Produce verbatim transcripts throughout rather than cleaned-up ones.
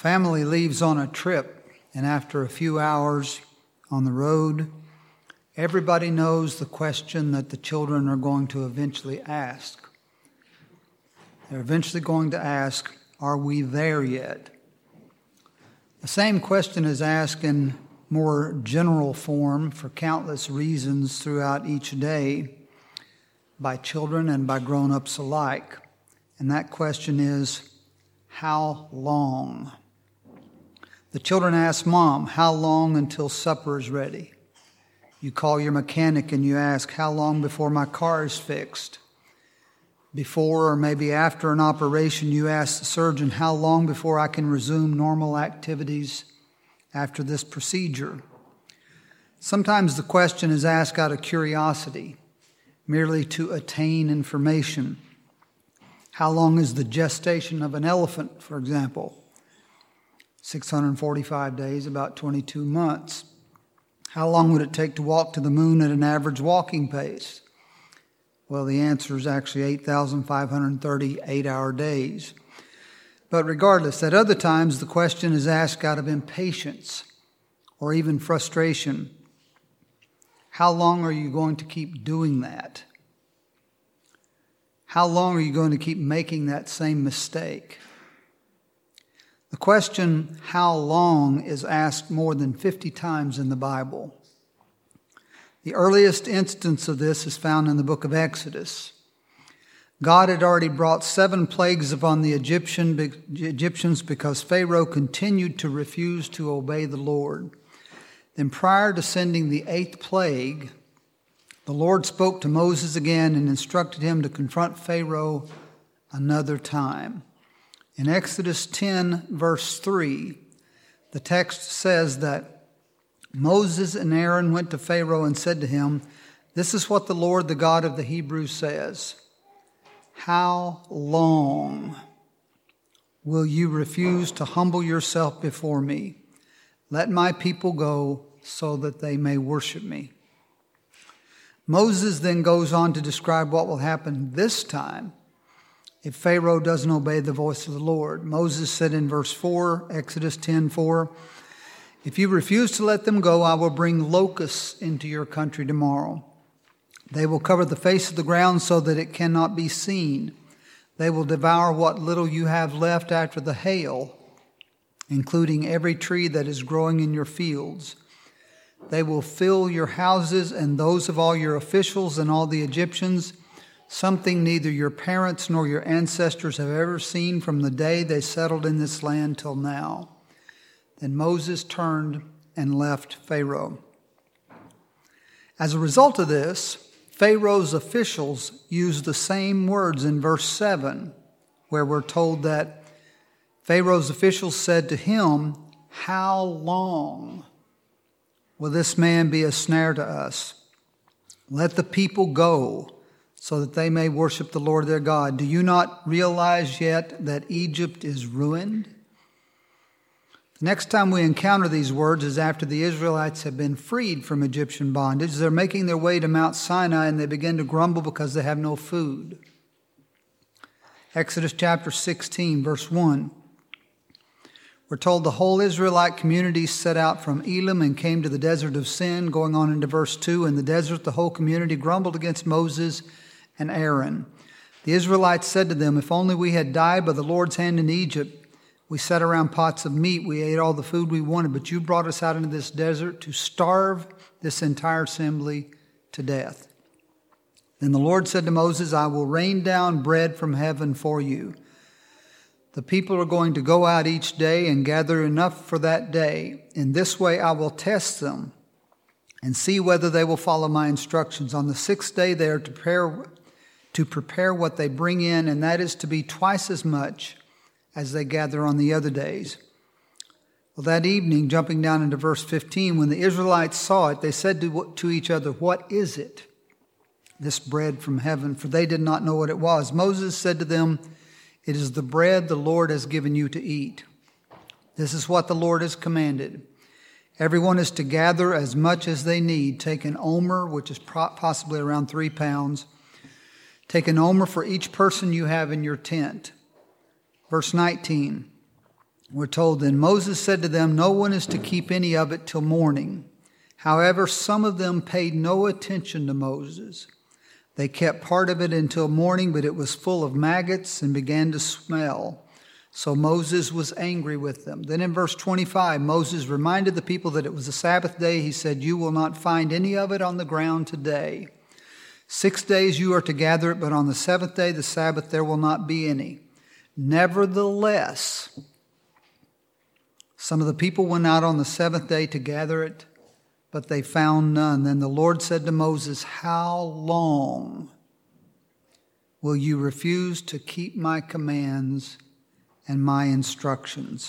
family leaves on a trip, and after a few hours on the road, everybody knows the question that the children are going to eventually ask. They're eventually going to ask, are we there yet? The same question is asked in more general form for countless reasons throughout each day by children and by grown-ups alike. And that question is, how long? The children ask Mom, how long until supper is ready? You call your mechanic and you ask, how long before my car is fixed? Before or maybe after an operation, you ask the surgeon, how long before I can resume normal activities after this procedure? Sometimes the question is asked out of curiosity, merely to attain information. How long is the gestation of an elephant, for example? six hundred forty-five days, about twenty-two months. How long would it take to walk to the moon at an average walking pace? Well, the answer is actually eight thousand five hundred thirty eight-hour days. But regardless, at other times, the question is asked out of impatience or even frustration. How long are you going to keep doing that? How long are you going to keep making that same mistake? The question, how long, is asked more than fifty times in the Bible. The earliest instance of this is found in the book of Exodus. God had already brought seven plagues upon the Egyptian, Egyptians because Pharaoh continued to refuse to obey the Lord. Then prior to sending the eighth plague, the Lord spoke to Moses again and instructed him to confront Pharaoh another time. In Exodus ten, verse three, the text says that Moses and Aaron went to Pharaoh and said to him, "This is what the Lord, the God of the Hebrews, says. How long will you refuse to humble yourself before me? Let my people go so that they may worship me." Moses then goes on to describe what will happen this time if Pharaoh doesn't obey the voice of the Lord. Moses said in verse four, Exodus ten four, "If you refuse to let them go, I will bring locusts into your country tomorrow. They will cover the face of the ground so that it cannot be seen. They will devour what little you have left after the hail, including every tree that is growing in your fields. They will fill your houses and those of all your officials and all the Egyptians, something neither your parents nor your ancestors have ever seen from the day they settled in this land till now." Then Moses turned and left Pharaoh. As a result of this, Pharaoh's officials used the same words in verse seven, where we're told that Pharaoh's officials said to him, "How long will this man be a snare to us? Let the people go so that they may worship the Lord their God. Do you not realize yet that Egypt is ruined?" The next time we encounter these words is after the Israelites have been freed from Egyptian bondage. They're making their way to Mount Sinai and they begin to grumble because they have no food. Exodus chapter sixteen, verse one. We're told the whole Israelite community set out from Elim and came to the desert of Sin. Going on into verse two, in the desert the whole community grumbled against Moses and Aaron. The Israelites said to them, "If only we had died by the Lord's hand in Egypt. We sat around pots of meat. We ate all the food we wanted, but you brought us out into this desert to starve this entire assembly to death." Then the Lord said to Moses, "I will rain down bread from heaven for you. The people are going to go out each day and gather enough for that day. In this way I will test them and see whether they will follow my instructions. On the sixth day they are to prepare, to prepare what they bring in, and that is to be twice as much as they gather on the other days." Well, that evening, jumping down into verse fifteen, when the Israelites saw it, they said to, to each other, "What is it, this bread from heaven?" For they did not know what it was. Moses said to them, "It is the bread the Lord has given you to eat. This is what the Lord has commanded. Everyone is to gather as much as they need. Take an omer," which is possibly around three pounds. "Take an omer for each person you have in your tent." Verse nineteen, We're told, then Moses said to them, no one is to keep any of it till morning. However, some of them paid no attention to Moses. They kept part of it until morning, but it was full of maggots and began to smell. So Moses was angry with them. Then in verse twenty-five, Moses reminded the people that it was a Sabbath day. He said, you will not find any of it on the ground today. Six days you are to gather it, but on the seventh day, the Sabbath, there will not be any. Nevertheless, some of the people went out on the seventh day to gather it, but they found none. Then the Lord said to Moses, how long will you refuse to keep my commands and my instructions?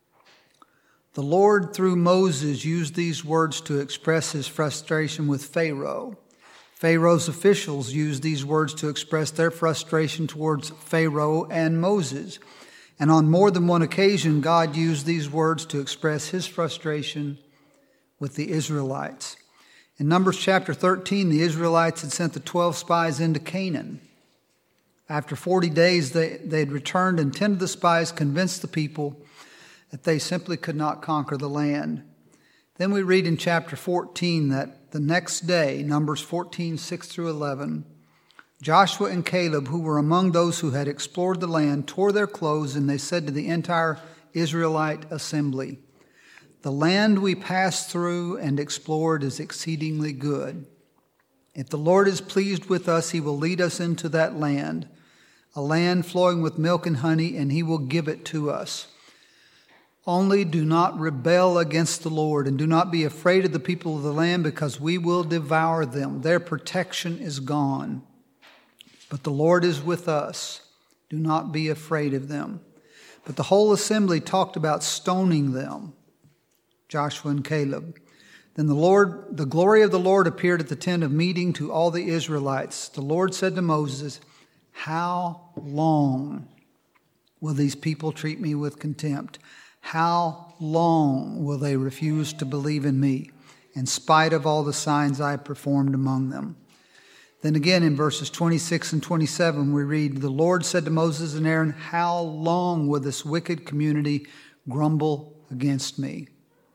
The Lord, through Moses, used these words to express his frustration with Pharaoh. Pharaoh's officials used these words to express their frustration towards Pharaoh and Moses. And on more than one occasion, God used these words to express his frustration with the Israelites. In Numbers chapter thirteen, the Israelites had sent the twelve spies into Canaan. After forty days, they, they had returned, and ten of the spies convinced the people that they simply could not conquer the land. Then we read in chapter fourteen that the next day, Numbers fourteen, six through eleven, Joshua and Caleb, who were among those who had explored the land, tore their clothes, and they said to the entire Israelite assembly, the land we passed through and explored is exceedingly good. If the Lord is pleased with us, he will lead us into that land, a land flowing with milk and honey, and he will give it to us. Only do not rebel against the Lord, and do not be afraid of the people of the land, because we will devour them. Their protection is gone. But the Lord is with us. Do not be afraid of them. But the whole assembly talked about stoning them, Joshua and Caleb. Then the Lord, the glory of the Lord appeared at the tent of meeting to all the Israelites. The Lord said to Moses, how long will these people treat me with contempt? How long will they refuse to believe in me, in spite of all the signs I performed among them? Then again in verses twenty-six and twenty-seven, we read, the Lord said to Moses and Aaron, how long will this wicked community grumble against me?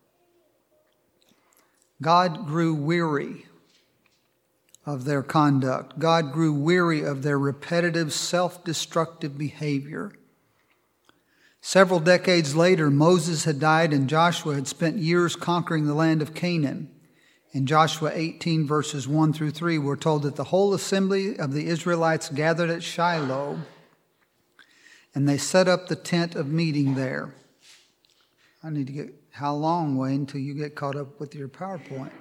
God grew weary of their conduct. God grew weary of their repetitive, self-destructive behavior. Several decades later, Moses had died and Joshua had spent years conquering the land of Canaan. In Joshua eighteen, verses one through three, we're told that the whole assembly of the Israelites gathered at Shiloh, and they set up the tent of meeting there. I need to get, how long, Wayne, until you get caught up with your PowerPoint?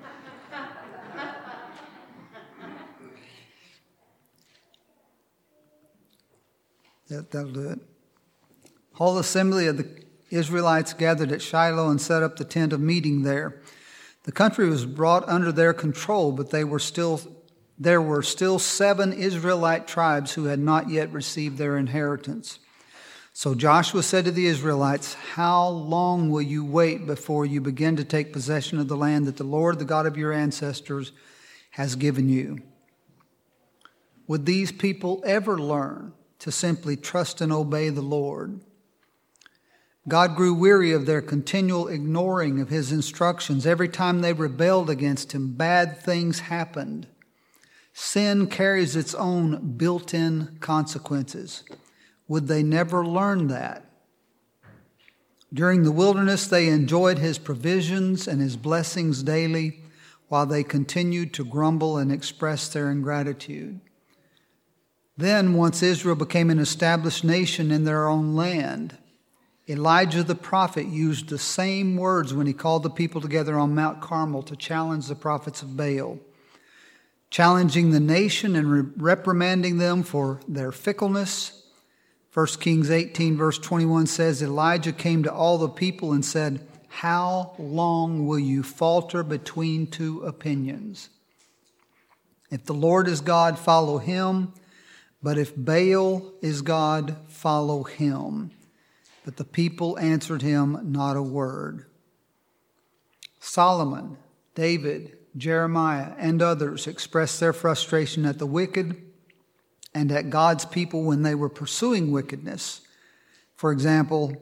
that, that'll do it. Whole assembly of the Israelites gathered at Shiloh and set up the tent of meeting there. The country was brought under their control, but they were still, there were still seven Israelite tribes who had not yet received their inheritance. So Joshua said to the Israelites, how long will you wait before you begin to take possession of the land that the Lord, the God of your ancestors, has given you? Would these people ever learn to simply trust and obey the Lord? God grew weary of their continual ignoring of his instructions. Every time they rebelled against him, bad things happened. Sin carries its own built-in consequences. Would they never learn that? During the wilderness, they enjoyed his provisions and his blessings daily, while they continued to grumble and express their ingratitude. Then, once Israel became an established nation in their own land, Elijah the prophet used the same words when he called the people together on Mount Carmel to challenge the prophets of Baal, challenging the nation and re- reprimanding them for their fickleness. First Kings eighteen, verse twenty-one says, Elijah came to all the people and said, how long will you falter between two opinions? If the Lord is God, follow him. But if Baal is God, follow him. But the people answered him not a word. Solomon, David, Jeremiah, and others expressed their frustration at the wicked and at God's people when they were pursuing wickedness. For example,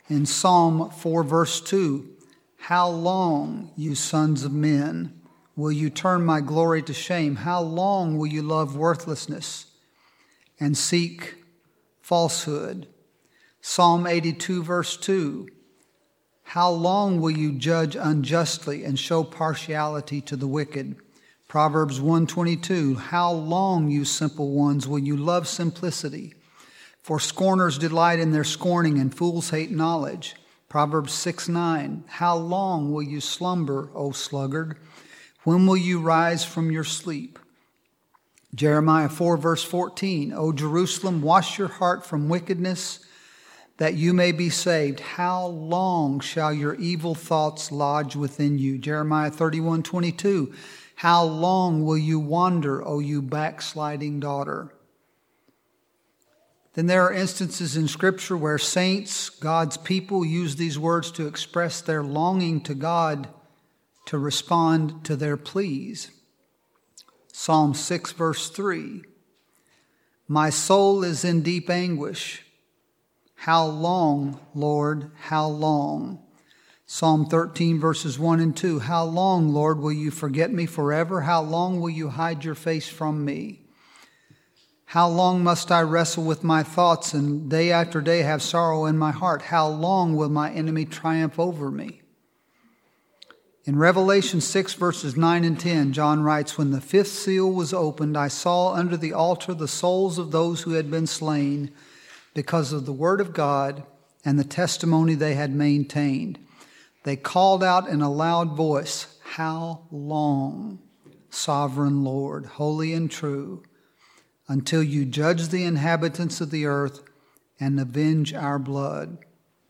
In Psalm four, verse two, how long, you sons of men, will you turn my glory to shame? How long will you love worthlessness and seek falsehood? Psalm eighty-two, verse two, how long will you judge unjustly and show partiality to the wicked? Proverbs one twenty-two, how long, you simple ones, will you love simplicity? For scorners delight in their scorning, and fools hate knowledge. Proverbs six nine, how long will you slumber, O sluggard? When will you rise from your sleep? Jeremiah four, verse fourteen, O Jerusalem, wash your heart from wickedness, that you may be saved. How long shall your evil thoughts lodge within you? Jeremiah thirty-one twenty-two, how long will you wander, O you backsliding daughter? Then there are instances in Scripture where saints, God's people, use these words to express their longing to God to respond to their pleas. Psalm six, verse three, my soul is in deep anguish. How long, Lord, how long? Psalm thirteen, verses one and two, how long, Lord, will you forget me forever? How long will you hide your face from me? How long must I wrestle with my thoughts and day after day have sorrow in my heart? How long will my enemy triumph over me? In Revelation six, verses nine and ten, John writes, when the fifth seal was opened, I saw under the altar the souls of those who had been slain because of the word of God and the testimony they had maintained. They called out in a loud voice, how long, sovereign Lord, holy and true, until you judge the inhabitants of the earth and avenge our blood.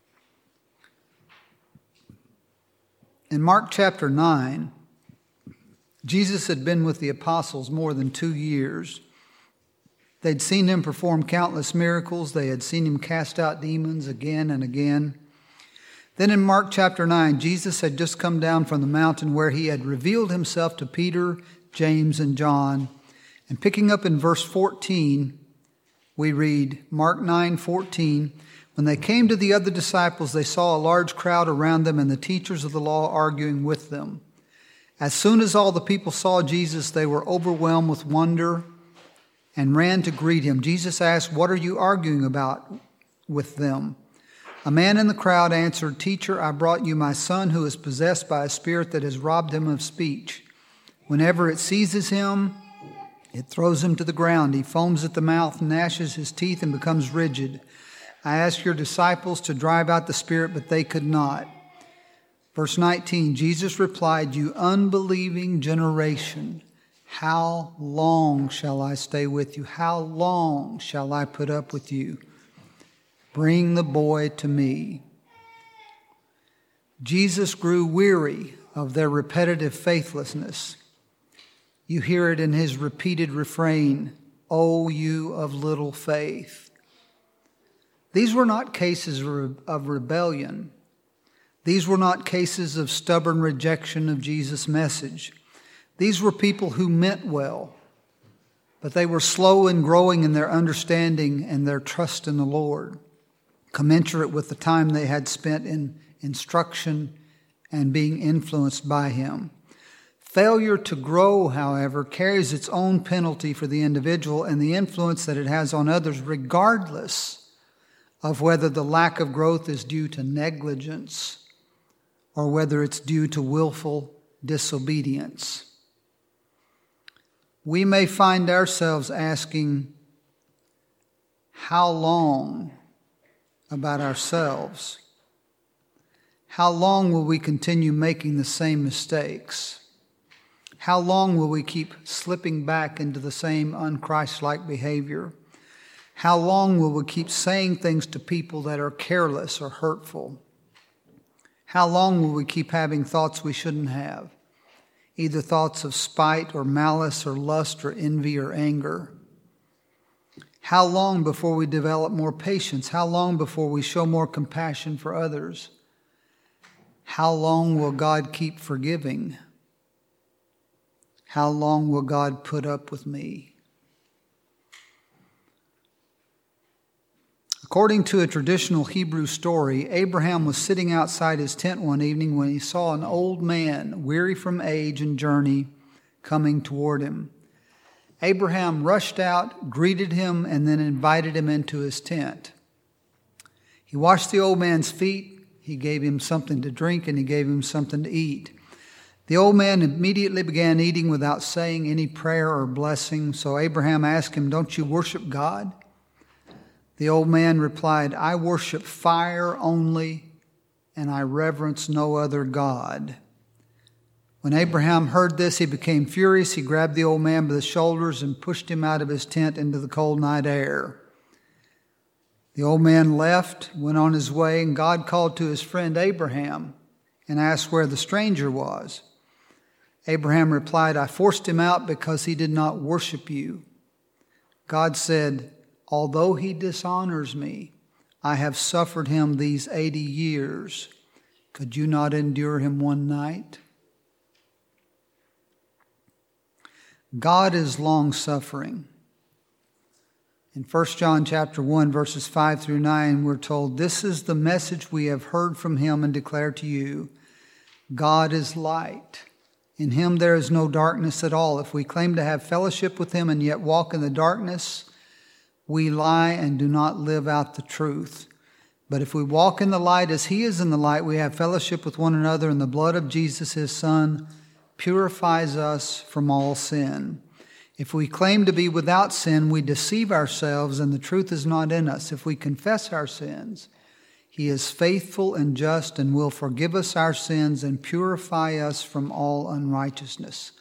In Mark chapter nine, Jesus had been with the apostles more than two years. They'd seen him perform countless miracles. They had seen him cast out demons again and again. Then in Mark chapter nine, Jesus had just come down from the mountain where he had revealed himself to Peter, James, and John. And picking up in verse fourteen, we read, Mark nine fourteen, when they came to the other disciples, they saw a large crowd around them and the teachers of the law arguing with them. As soon as all the people saw Jesus, they were overwhelmed with wonder and ran to greet him. Jesus asked, what are you arguing about with them? A man in the crowd answered, Teacher, I brought you my son who is possessed by a spirit that has robbed him of speech. Whenever it seizes him, it throws him to the ground. He foams at the mouth, gnashes his teeth, and becomes rigid. I asked your disciples to drive out the spirit, but they could not. Verse nineteen, Jesus replied, you unbelieving generation, how long shall I stay with you? How long shall I put up with you? Bring the boy to me. Jesus grew weary of their repetitive faithlessness. You hear it in his repeated refrain, O you of little faith. These were not cases of rebellion. These were not cases of stubborn rejection of Jesus' message. These were people who meant well, but they were slow in growing in their understanding and their trust in the Lord, commensurate with the time they had spent in instruction and being influenced by him. Failure to grow, however, carries its own penalty for the individual and the influence that it has on others, regardless of whether the lack of growth is due to negligence or whether it's due to willful disobedience. We may find ourselves asking, how long about ourselves? How long will we continue making the same mistakes? How long will we keep slipping back into the same un-Christ-like behavior? How long will we keep saying things to people that are careless or hurtful? How long will we keep having thoughts we shouldn't have? Either thoughts of spite or malice or lust or envy or anger. How long before we develop more patience? How long before we show more compassion for others? How long will God keep forgiving? How long will God put up with me? A According to a traditional Hebrew story, Abraham was sitting outside his tent one evening when he saw an old man, weary from age and journey, coming toward him. Abraham rushed out, greeted him, and then invited him into his tent. He washed the old man's feet, he gave him something to drink, and he gave him something to eat. The old man immediately began eating without saying any prayer or blessing, so Abraham asked him, "Don't you worship God?" The old man replied, "I worship fire only, and I reverence no other God." When Abraham heard this, he became furious. He grabbed the old man by the shoulders and pushed him out of his tent into the cold night air. The old man left, went on his way, and God called to his friend Abraham and asked where the stranger was. Abraham replied, "I forced him out because he did not worship you." God said, "Although he dishonors me, I have suffered him these eighty years. Could you not endure him one night?" God is long-suffering. In First John chapter one, verses five through nine, we're told, "This is the message we have heard from him and declare to you. God is light. In him there is no darkness at all. If we claim to have fellowship with him and yet walk in the darkness, we lie and do not live out the truth. But if we walk in the light as he is in the light, we have fellowship with one another, and the blood of Jesus, his Son, purifies us from all sin. If we claim to be without sin, we deceive ourselves, and the truth is not in us. If we confess our sins, he is faithful and just and will forgive us our sins and purify us from all unrighteousness."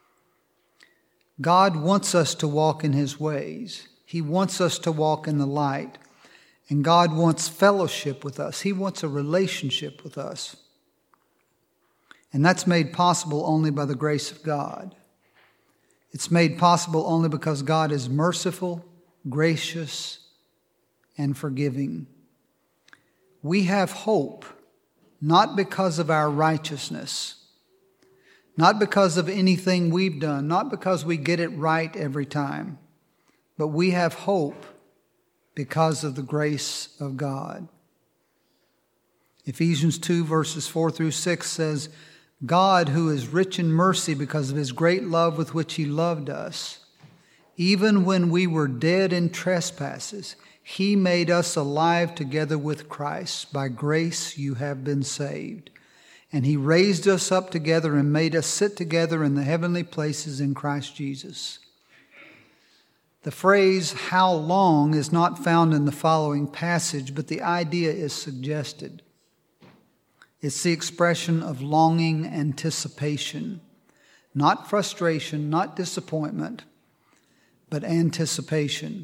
God wants us to walk in his ways. He wants us to walk in the light. And God wants fellowship with us. He wants a relationship with us. And that's made possible only by the grace of God. It's made possible only because God is merciful, gracious, and forgiving. We have hope, not because of our righteousness, not because of anything we've done, not because we get it right every time, but we have hope because of the grace of God. Ephesians two, verses four through six says, "God, who is rich in mercy because of his great love with which he loved us, even when we were dead in trespasses, he made us alive together with Christ. By grace you have been saved. And he raised us up together and made us sit together in the heavenly places in Christ Jesus." The phrase, "how long," is not found in the following passage, but the idea is suggested. It's the expression of longing anticipation, not frustration, not disappointment, but anticipation.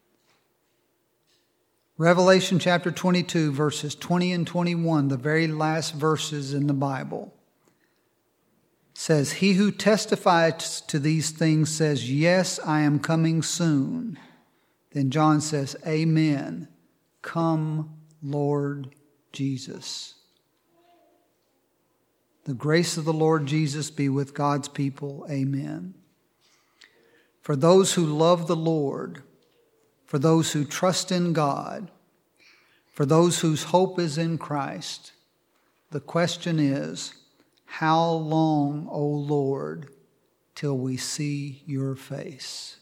Revelation chapter twenty-two, verses twenty and twenty-one, the very last verses in the Bible, says, "He who testifies to these things says, 'Yes, I am coming soon.' Then John says, 'Amen. Come, Lord Jesus.'" The grace of the Lord Jesus be with God's people. Amen. For those who love the Lord, for those who trust in God, for those whose hope is in Christ, the question is, how long, O Lord, till we see your face?